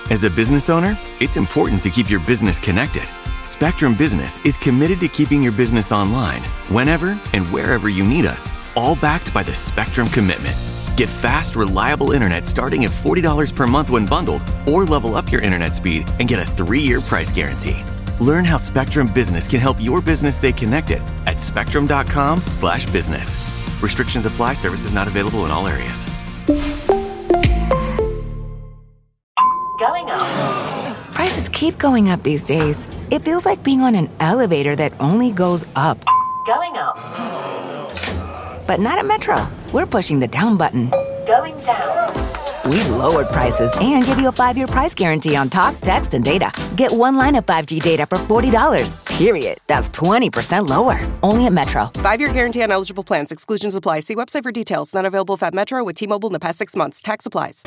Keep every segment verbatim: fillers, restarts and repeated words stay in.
As a business owner, it's important to keep your business connected. Spectrum Business is committed to keeping your business online, whenever and wherever you need us, all backed by the Spectrum Commitment. Get fast, reliable internet starting at forty dollars per month when bundled, or level up your internet speed and get a three-year price guarantee. Learn how Spectrum Business can help your business stay connected at spectrum.com slash business. Restrictions apply. Services not available in all areas. Going up. Prices keep going up these days. It feels like being on an elevator that only goes up. Going up. But not at Metro. We're pushing the down button. Going down. We lowered prices and give you a five-year price guarantee on talk, text, and data. Get one line of five G data for forty dollars. Period. That's twenty percent lower. Only at Metro. Five-year guarantee on eligible plans. Exclusions apply. See website for details. Not available at Metro with T-Mobile in the past six months. Tax applies.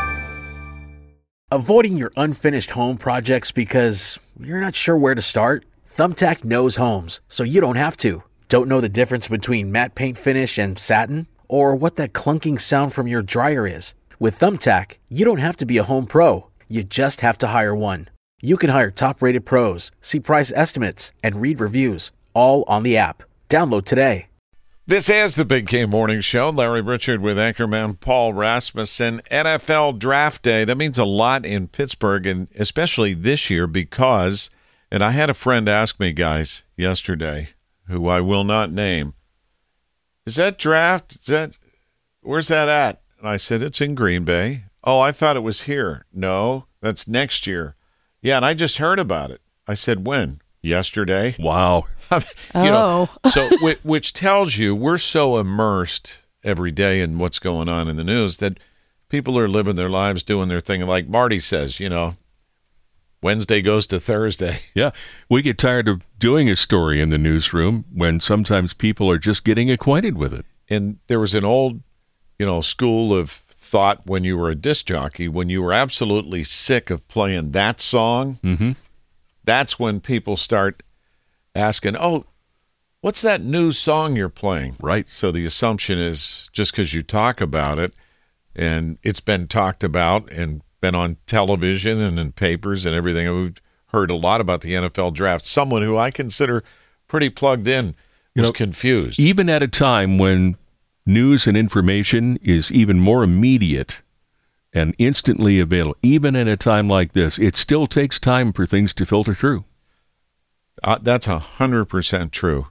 Avoiding your unfinished home projects because you're not sure where to start? Thumbtack knows homes, so you don't have to. Don't know the difference between matte paint finish and satin? Or what that clunking sound from your dryer is? With Thumbtack, you don't have to be a home pro. You just have to hire one. You can hire top-rated pros, see price estimates, and read reviews, all on the app. Download today. This is the Big K Morning Show. Larry Richard with anchorman Paul Rasmussen. N F L Draft Day. That means a lot in Pittsburgh, and especially this year because, and I had a friend ask me, guys, yesterday, who I will not name, is that draft, is that, where's that at? And I said, it's in Green Bay. Oh, I thought it was here. No, that's next year. Yeah, and I just heard about it. I said, when? Yesterday. Wow. you oh. know, so which, which tells you we're so immersed every day in what's going on in the news that people are living their lives doing their thing. Like Marty says, you know, Wednesday goes to Thursday. Yeah, we get tired of doing a story in the newsroom when sometimes people are just getting acquainted with it. And there was an old, you know, school of thought when you were a disc jockey, when you were absolutely sick of playing that song, mm-hmm. that's when people start asking, oh, what's that new song you're playing? Right. So the assumption is just because you talk about it and it's been talked about and been on television and in papers and everything. We've heard a lot about the N F L draft. Someone who I consider pretty plugged in was you know, confused. Even at a time when news and information is even more immediate and instantly available, even at a time like this, it still takes time for things to filter through. Uh, that's one hundred percent true.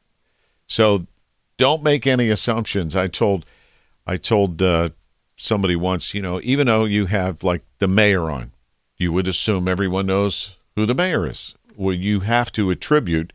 So don't make any assumptions. I told I told uh, somebody once, you know, even though you have like the mayor on, you would assume everyone knows who the mayor is. Well, you have to attribute,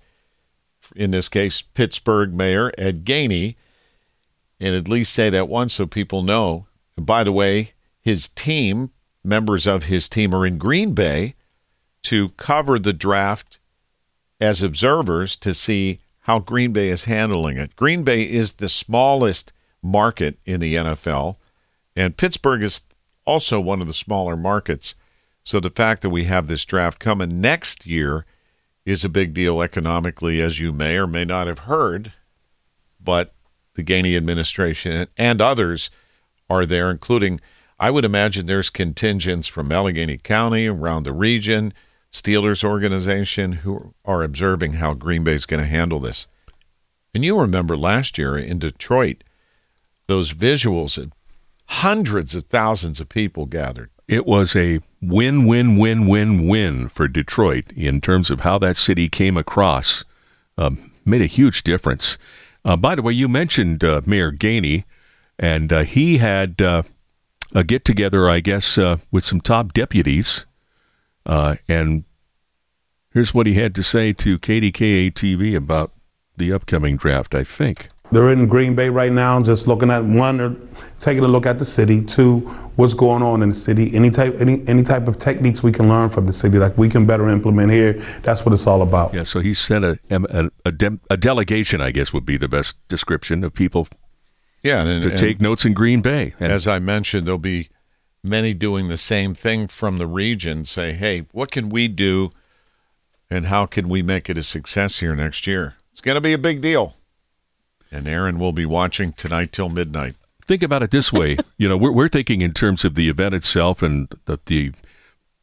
in this case, Pittsburgh Mayor Ed Gainey, and at least say that once so people know. And by the way, his team, members of his team are in Green Bay to cover the draft as observers to see how Green Bay is handling it. Green Bay is the smallest market in the N F L, and Pittsburgh is also one of the smaller markets. So the fact that we have this draft coming next year is a big deal economically, as you may or may not have heard, but the Gainey administration and others are there, including, I would imagine there's contingents from Allegheny County, around the region, Steelers organization, who are observing how Green Bay is going to handle this. And you remember last year in Detroit, those visuals of hundreds of thousands of people gathered. It was a win, win, win, win, win for Detroit in terms of how that city came across. Um, made a huge difference. Uh, by the way, you mentioned uh, Mayor Gainey, and uh, he had uh, a get-together, I guess, uh, with some top deputies. Uh, and here's what he had to say to K D K A T V about the upcoming draft, I think. They're in Green Bay right now, just looking at, one, taking a look at the city, two, what's going on in the city, any type any any type of techniques we can learn from the city, like we can better implement here. That's what it's all about. Yeah, so he sent a, a, a, de- a delegation, I guess would be the best description, of people yeah, and, to and take notes in Green Bay. And as I mentioned, there'll be many doing the same thing from the region, say, hey, what can we do and how can we make it a success here next year? It's going to be a big deal. And Aaron will be watching tonight till midnight. Think about it this way. you know, we're, we're thinking in terms of the event itself and the, the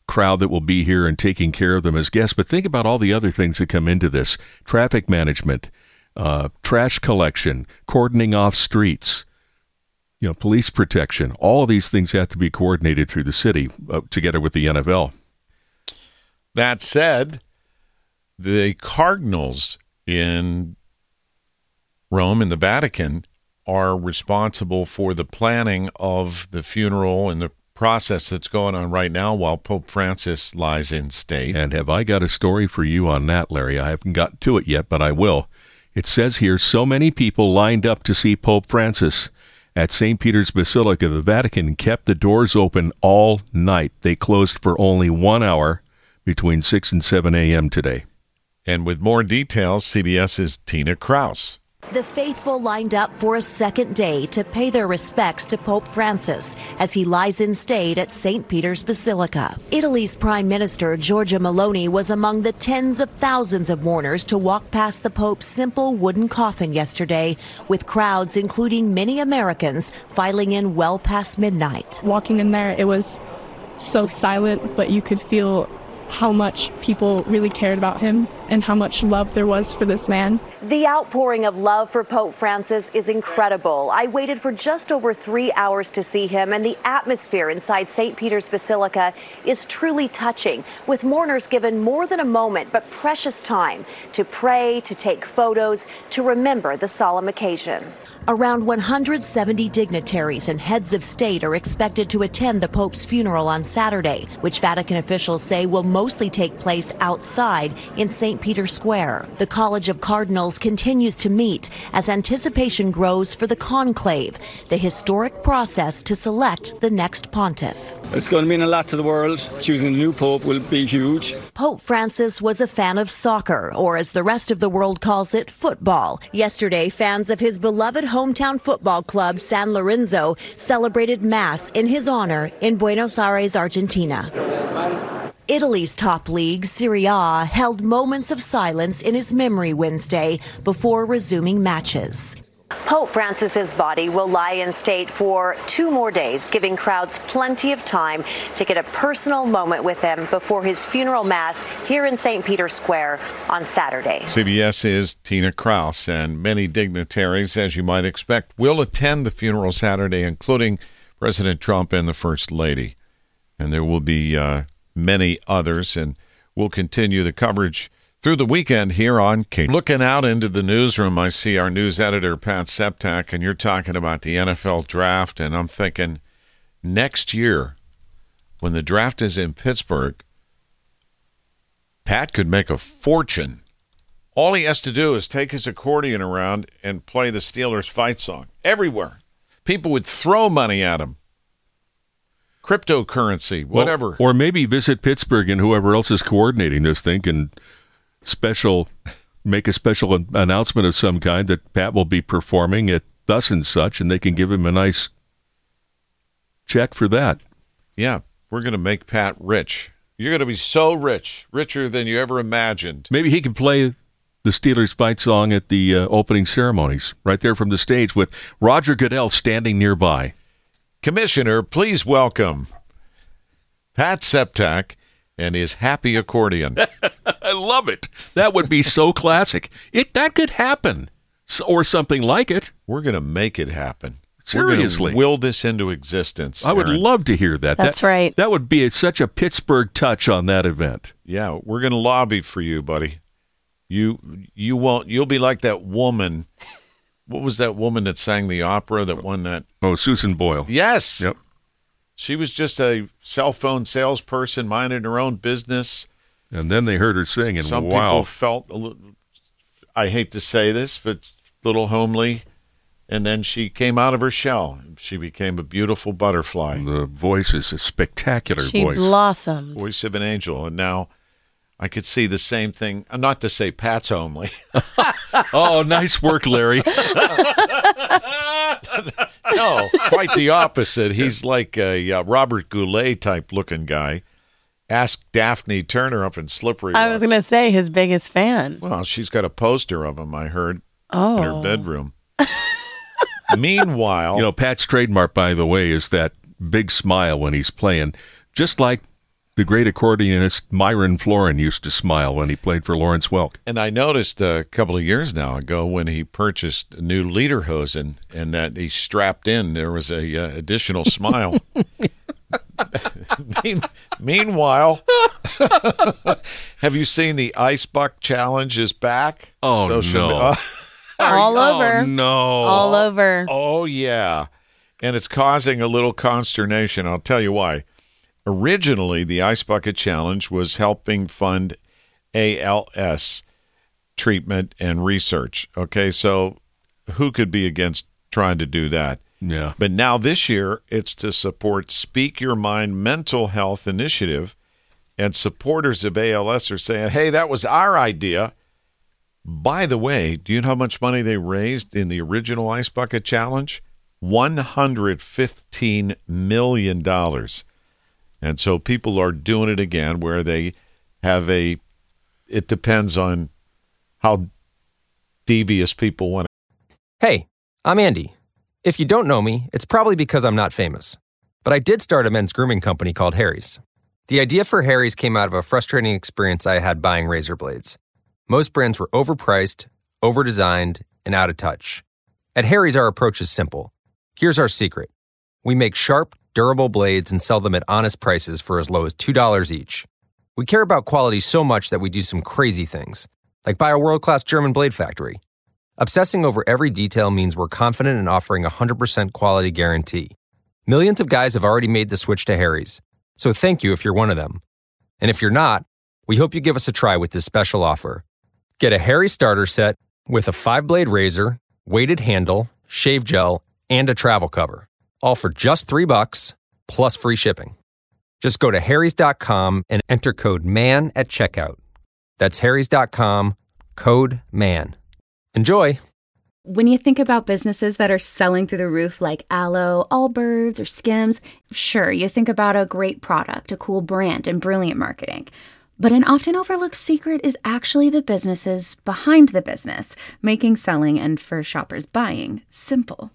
crowd that will be here and taking care of them as guests. But think about all the other things that come into this. Traffic management, uh, trash collection, cordoning off streets, you know, police protection. All of these things have to be coordinated through the city uh, together with the N F L. That said, the Cardinals in Rome, in the Vatican, are responsible for the planning of the funeral and the process that's going on right now while Pope Francis lies in state. And have I got a story for you on that, Larry? I haven't gotten to it yet, but I will. It says here, so many people lined up to see Pope Francis at Saint Peter's Basilica. The Vatican kept the doors open all night. They closed for only one hour between six and seven a.m. today. And with more details, CBS's Tina Kraus. The faithful lined up for a second day to pay their respects to Pope Francis as he lies in state at Saint Peter's Basilica. Italy's Prime Minister Giorgia Meloni was among the tens of thousands of mourners to walk past the Pope's simple wooden coffin yesterday, with crowds, including many Americans, filing in well past midnight. Walking in there, it was so silent, but you could feel how much people really cared about him and how much love there was for this man. The outpouring of love for Pope Francis is incredible. I waited for just over three hours to see him, and the atmosphere inside Saint Peter's Basilica is truly touching, with mourners given more than a moment but precious time to pray, to take photos, to remember the solemn occasion. Around one hundred seventy dignitaries and heads of state are expected to attend the Pope's funeral on Saturday, which Vatican officials say will mostly take place outside in Saint Peter's Square. The College of Cardinals continues to meet as anticipation grows for the conclave, the historic process to select the next pontiff. It's going to mean a lot to the world. Choosing a new pope will be huge. Pope Francis was a fan of soccer, or as the rest of the world calls it, football. Yesterday, fans of his beloved hometown football club, San Lorenzo, celebrated Mass in his honor in Buenos Aires, Argentina. Italy's top league, Serie A, held moments of silence in his memory Wednesday before resuming matches. Pope Francis's body will lie in state for two more days, giving crowds plenty of time to get a personal moment with him before his funeral mass here in Saint Peter's Square on Saturday. CBS's Tina Kraus, and many dignitaries, as you might expect, will attend the funeral Saturday, including President Trump and the First Lady. And there will be uh, many others, and we'll continue the coverage through the weekend here on K. Looking out into the newsroom, I see our news editor, Pat Septak, and you're talking about the N F L draft, and I'm thinking next year, when the draft is in Pittsburgh, Pat could make a fortune. All he has to do is take his accordion around and play the Steelers fight song everywhere. People would throw money at him. Cryptocurrency, whatever. Well, or maybe visit Pittsburgh, and whoever else is coordinating this thing can special make a special announcement of some kind that Pat will be performing at thus and such, and they can give him a nice check for that. Yeah, we're going to make Pat rich. You're going to be so rich, richer than you ever imagined. Maybe he can play the Steelers fight song at the uh, opening ceremonies right there from the stage with Roger Goodell standing nearby. Commissioner, please welcome Pat Septak and his happy accordion. I love it. That would be so classic. It that could happen, or something like it. We're going to make it happen. Seriously, we're will this into existence. I would Aaron. love to hear that. That's that, right. That would be a, such a Pittsburgh touch on that event. Yeah, we're going to lobby for you, buddy. You you won't. You'll be like that woman. What was that woman that sang the opera that won that? Oh, Susan Boyle. Yes. Yep. She was just a cell phone salesperson minding her own business. And then they heard her sing, and Some wow. people felt, a little, I hate to say this, but a little homely. And then she came out of her shell. She became a beautiful butterfly. The voice is a spectacular she voice. She blossomed. Voice of an angel. And now I could see the same thing. Not to say Pat's homely. Oh, nice work, Larry. No, quite the opposite. He's like a uh, Robert Goulet type looking guy. Ask Daphne Turner up in Slippery Rock. I was going to say his biggest fan. Well, she's got a poster of him, I heard, oh. in her bedroom. Meanwhile, you know, Pat's trademark, by the way, is that big smile when he's playing, just like The great accordionist Myron Florin used to smile when he played for Lawrence Welk. And I noticed a couple of years now ago when he purchased a new lederhosen and that he strapped in, there was a uh, additional smile. Mean, meanwhile, have you seen the Ice Buck Challenge is back? Oh, Social no. Uh, All oh, over. No. All over. Oh, yeah. And it's causing a little consternation. I'll tell you why. Originally, the Ice Bucket Challenge was helping fund A L S treatment and research. Okay, so who could be against trying to do that? Yeah. But now this year, it's to support Speak Your Mind Mental Health Initiative, and supporters of A L S are saying, hey, that was our idea. By the way, do you know how much money they raised in the original Ice Bucket Challenge? one hundred fifteen million dollars. And so people are doing it again where they have a, it depends on how devious people want to. Hey, I'm Andy. If you don't know me, it's probably because I'm not famous. But I did start a men's grooming company called Harry's. The idea for Harry's came out of a frustrating experience I had buying razor blades. Most brands were overpriced, overdesigned, and out of touch. At Harry's, our approach is simple. Here's our secret. We make sharp, durable blades and sell them at honest prices for as low as two dollars each. We care about quality so much that we do some crazy things, like buy a world-class German blade factory. Obsessing over every detail means we're confident in offering a one hundred percent quality guarantee. Millions of guys have already made the switch to Harry's, so thank you if you're one of them. And if you're not, we hope you give us a try with this special offer. Get a Harry's starter set with a five-blade razor, weighted handle, shave gel, and a travel cover. All for just three bucks, plus free shipping. Just go to harrys dot com and enter code MAN at checkout. That's harrys dot com, code MAN. Enjoy! When you think about businesses that are selling through the roof like Aloe, Allbirds, or Skims, sure, you think about a great product, a cool brand, and brilliant marketing. But an often overlooked secret is actually the businesses behind the business, making selling and for shoppers buying simple.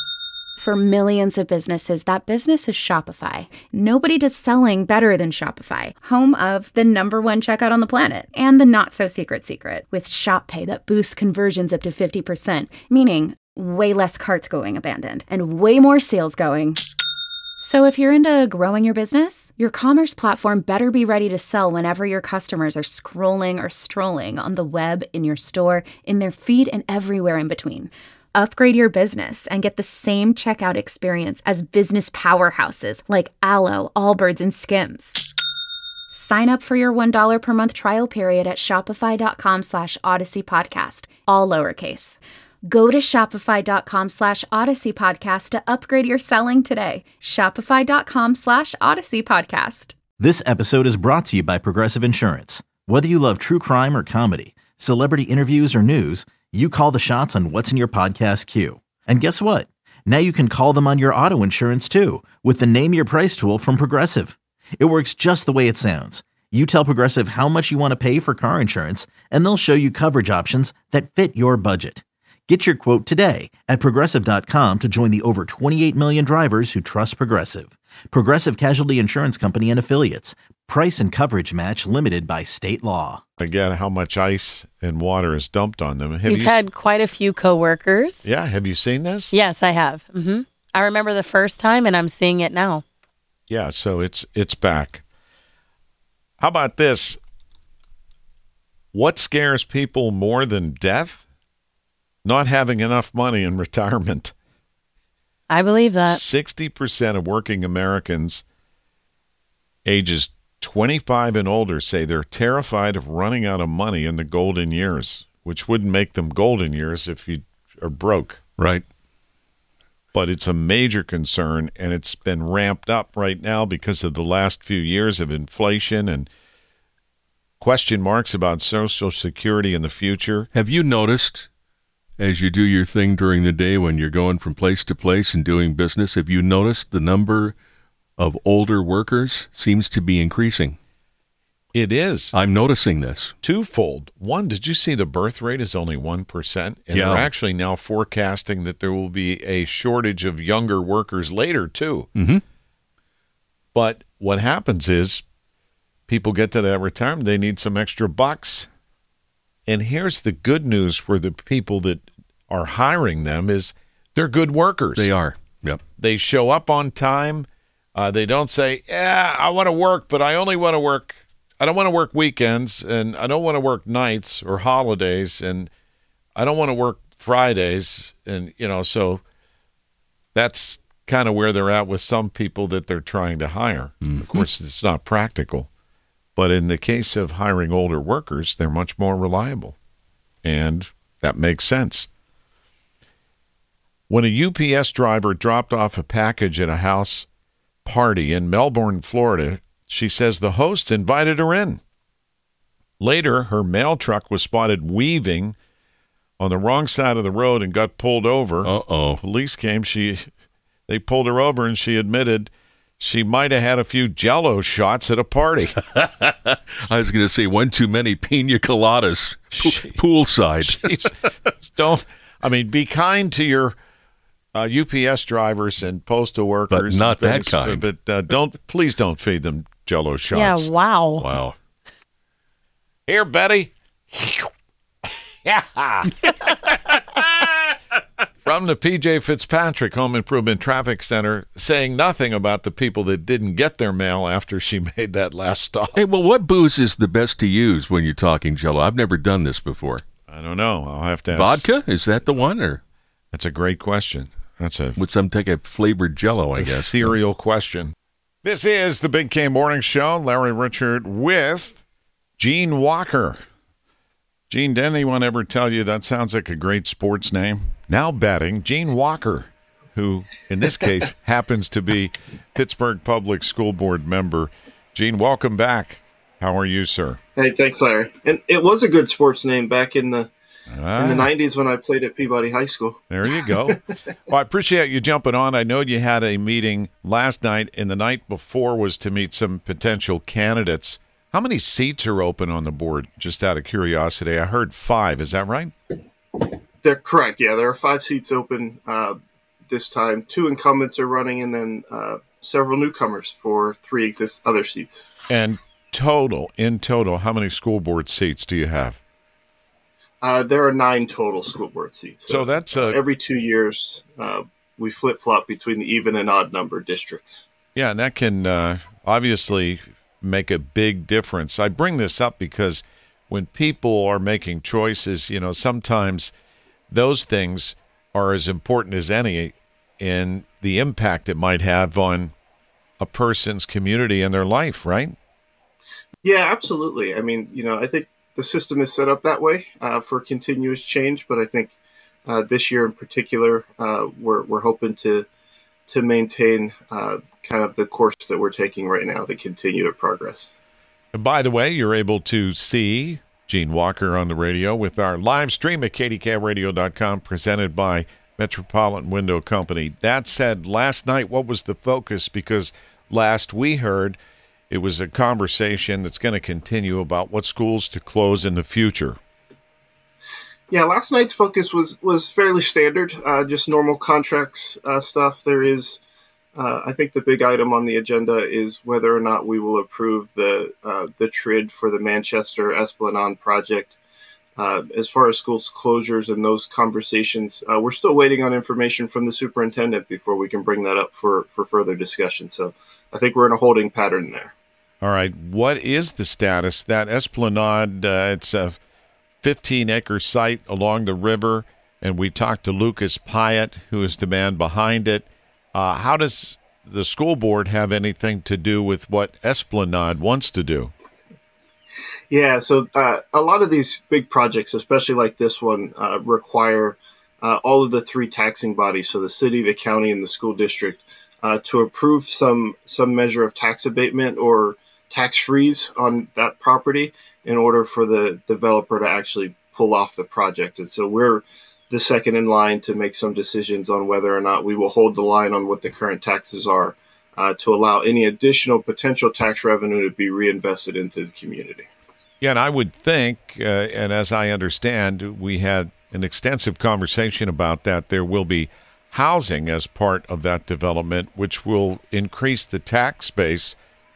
For millions of businesses, that business is Shopify. Nobody does selling better than Shopify, home of the number one checkout on the planet and the not-so-secret secret with Shop Pay that boosts conversions up to fifty percent, meaning way less carts going abandoned and way more sales going. So if you're into growing your business, your commerce platform better be ready to sell whenever your customers are scrolling or strolling on the web, in your store, in their feed, and everywhere in between. Upgrade your business and get the same checkout experience as business powerhouses like Aloe, Allbirds, and Skims. Sign up for your one dollar per month trial period at shopify.com slash Odyssey Podcast, all lowercase. Go to shopify.com slash Odyssey Podcast to upgrade your selling today. Shopify.com slash Odyssey Podcast. This episode is brought to you by Progressive Insurance. Whether you love true crime or comedy, celebrity interviews or news, you call the shots on what's in your podcast queue. And guess what? Now you can call them on your auto insurance too with the Name Your Price tool from Progressive. It works just the way it sounds. You tell Progressive how much you want to pay for car insurance, and they'll show you coverage options that fit your budget. Get your quote today at Progressive dot com to join the over twenty-eight million drivers who trust Progressive. Progressive Casualty Insurance Company and Affiliates. Price and coverage match limited by state law. Again, how much ice and water is dumped on them. Have We've you had quite a few coworkers. Yeah, have you seen this? Yes, I have. Mm-hmm. I remember the first time, and I'm seeing it now. Yeah, so it's it's back. How about this? What scares people more than death? Not having enough money in retirement. I believe that. sixty percent of working Americans ages twenty-five and older say they're terrified of running out of money in the golden years, which wouldn't make them golden years if you are broke. Right. But it's a major concern, and it's been ramped up right now because of the last few years of inflation and question marks about Social Security in the future. Have you noticed, as you do your thing during the day when you're going from place to place and doing business, have you noticed the number of older workers seems to be increasing? It is. I'm noticing this. Twofold. One, did you see the birth rate is only one percent? And Yeah. they're actually now forecasting that there will be a shortage of younger workers later, too. Mm-hmm. But what happens is people get to that retirement, they need some extra bucks. And here's the good news for the people that are hiring them is they're good workers. They are. Yep. They show up on time. Uh, they don't say, yeah, I want to work, but I only want to work. I don't want to work weekends, and I don't want to work nights or holidays, and I don't want to work Fridays. And, you know, so that's kind of where they're at with some people that they're trying to hire. Mm-hmm. Of course, it's not practical. But in the case of hiring older workers, they're much more reliable. And that makes sense. When a U P S driver dropped off a package at a house party in Melbourne, Florida, she says the host invited her in. Later, her mail truck was spotted weaving on the wrong side of the road and got pulled over. Uh-oh. Police came. She, they pulled her over, and she admitted she might have had a few Jell-O shots at a party. I was going to say one too many pina coladas po- poolside. Jeez. Don't. I mean, be kind to your uh, U P S drivers and postal workers, but not and that things, kind. But uh, don't. Please don't feed them Jell-O shots. Yeah. Wow. Wow. Here, Betty. Yeah. From the P J Fitzpatrick Home Improvement Traffic Center, saying nothing about the people that didn't get their mail after she made that last stop. Hey, well, what booze is the best to use when you're talking Jell-O? I've never done this before. I don't know. I'll have to ask. Vodka? Is that the one? Or that's a great question. That's a with some take a flavored Jell-O, I guess. Ethereal question. This is the Big K Morning Show. Larry Richard with Gene Walker. Gene, did anyone ever tell you that sounds like a great sports name? Now batting, Gene Walker, who in this case happens to be Pittsburgh Public School Board member. Gene, welcome back. How are you, sir? Hey, thanks, Larry. And it was a good sports name back in the ah. in the nineties when I played at Peabody High School. There you go. Well, I appreciate you jumping on. I know you had a meeting last night, and the night before was to meet some potential candidates. How many seats are open on the board, just out of curiosity? I heard five. Is that right? They're correct. Yeah, there are five seats open uh, this time. Two incumbents are running, and then uh, several newcomers for three exist other seats. And total, in total, how many school board seats do you have? Uh, there are nine total school board seats. So, so that's uh, a, every two years uh, we flip flop between the even and odd number districts. Yeah, and that can uh, obviously make a big difference. I bring this up because when people are making choices, you know, sometimes those things are as important as any in the impact it might have on a person's community and their life, right? Yeah, absolutely. I mean, you know, I think the system is set up that way uh, for continuous change, but I think uh, this year in particular, uh, we're we're hoping to to maintain uh, kind of the course that we're taking right now to continue to progress. And by the way, you're able to see Gene Walker on the radio with our live stream at K D K A radio dot com, presented by Metropolitan Window Company. That said, last night, what was the focus? Because last we heard, it was a conversation that's going to continue about what schools to close in the future. Yeah, last night's focus was was fairly standard, uh, just normal contracts uh, stuff. There is, uh, I think, the big item on the agenda is whether or not we will approve the uh, the T R I D for the Manchester Esplanade project. Uh, as far as schools closures and those conversations, uh, we're still waiting on information from the superintendent before we can bring that up for, for further discussion. So I think we're in a holding pattern there. All right. What is the status? That Esplanade, uh, it's a fifteen-acre site along the river, and we talked to Lucas Pyatt, who is the man behind it. Uh, how does the school board have anything to do with what Esplanade wants to do? Yeah, so uh, a lot of these big projects, especially like this one, uh, require uh, all of the three taxing bodies, so the city, the county, and the school district, uh, to approve some some measure of tax abatement or tax freeze on that property in order for the developer to actually pull off the project. And so we're the second in line to make some decisions on whether or not we will hold the line on what the current taxes are uh, to allow any additional potential tax revenue to be reinvested into the community. Yeah, and I would think, uh, and as I understand, we had an extensive conversation about that, there will be housing as part of that development, which will increase the tax base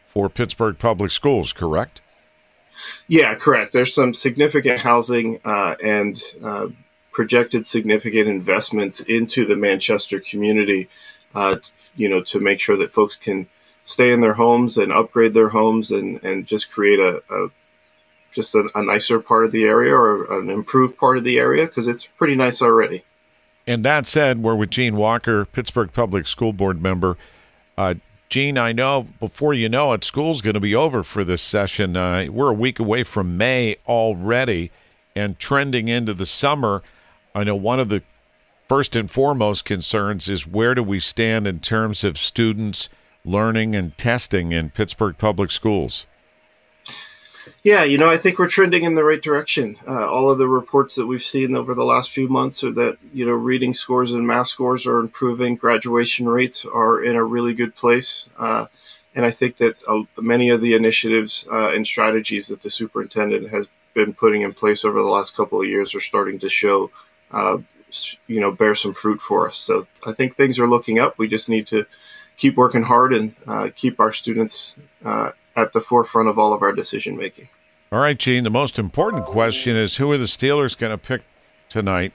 for Pittsburgh Public Schools, correct? Yeah, correct. There's some significant housing uh, and uh, projected significant investments into the Manchester community, uh, you know, to make sure that folks can stay in their homes and upgrade their homes and, and just create a, a just a, a nicer part of the area or an improved part of the area, because it's pretty nice already. And that said, we're with Gene Walker, Pittsburgh Public School Board member. Uh, Gene, I know before you know it, school's going to be over for this session. Uh, we're a week away from May already and trending into the summer. I know one of the first and foremost concerns is where do we stand in terms of students learning and testing in Pittsburgh Public Schools? Yeah, you know, I think we're trending in the right direction. Uh, all of the reports that we've seen over the last few months are that, you know, reading scores and math scores are improving. Graduation rates are in a really good place. Uh, and I think that uh, many of the initiatives uh, and strategies that the superintendent has been putting in place over the last couple of years are starting to show, uh, you know, bear some fruit for us. So I think things are looking up. We just need to keep working hard and uh, keep our students uh, at the forefront of all of our decision making. All right, Gene, the most important question is who are the Steelers going to pick tonight?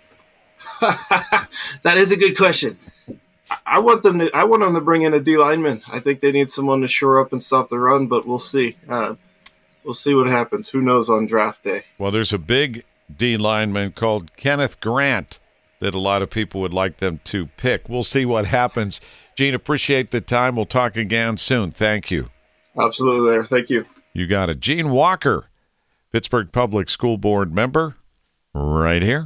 That is a good question. I want them to I want them to bring in a D lineman. I think they need someone to shore up and stop the run, but we'll see. Uh, we'll see what happens. Who knows on draft day? Well, there's a big D lineman called Kenneth Grant that a lot of people would like them to pick. We'll see what happens. Gene, appreciate the time. We'll talk again soon. Thank you. Absolutely there. Thank you. You got it. Gene Walker, Pittsburgh Public School Board member, right here.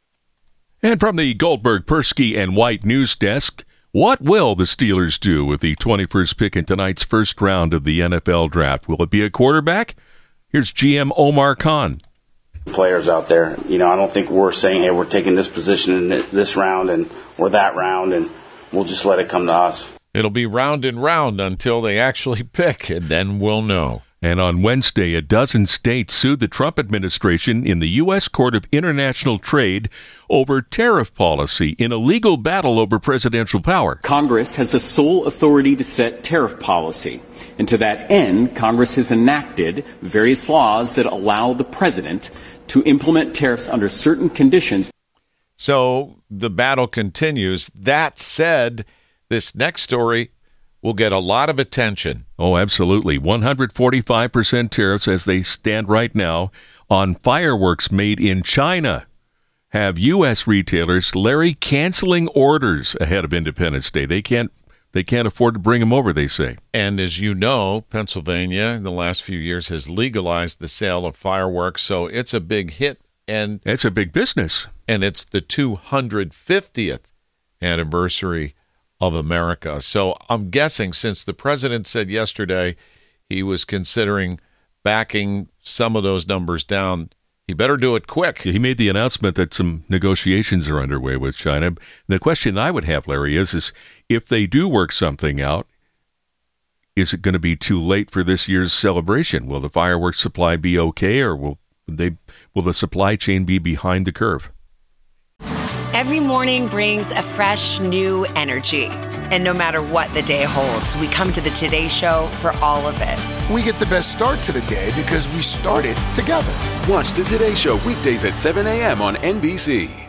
And from the Goldberg, Persky, and White News Desk, what will the Steelers do with the twenty-first pick in tonight's first round of the N F L Draft? Will it be a quarterback? Here's G M Omar Khan. Players out there, you know, I don't think we're saying, hey, we're taking this position in this round and or that round, and we'll just let it come to us. It'll be round and round until they actually pick, and then we'll know. And on Wednesday, a dozen states sued the Trump administration in the U S Court of International Trade over tariff policy in a legal battle over presidential power. Congress has the sole authority to set tariff policy. And to that end, Congress has enacted various laws that allow the president to implement tariffs under certain conditions. So the battle continues. That said, this next story will get a lot of attention. Oh, absolutely. one hundred forty-five percent tariffs as they stand right now on fireworks made in China have U S retailers, Larry, canceling orders ahead of Independence Day. They can't they can't afford to bring them over, they say. And as you know, Pennsylvania in the last few years has legalized the sale of fireworks, so it's a big hit. And it's a big business. And it's the two hundred fiftieth anniversary of America. So I'm guessing since the president said yesterday he was considering backing some of those numbers down, he better do it quick. He made the announcement that some negotiations are underway with China. The question I would have, Larry, is, is if they do work something out, is it going to be too late for this year's celebration? Will the fireworks supply be okay, or will they will the supply chain be behind the curve? Every morning brings a fresh, new energy. And no matter what the day holds, we come to the Today Show for all of it. We get the best start to the day because we started together. Watch the Today Show weekdays at seven a.m. on N B C.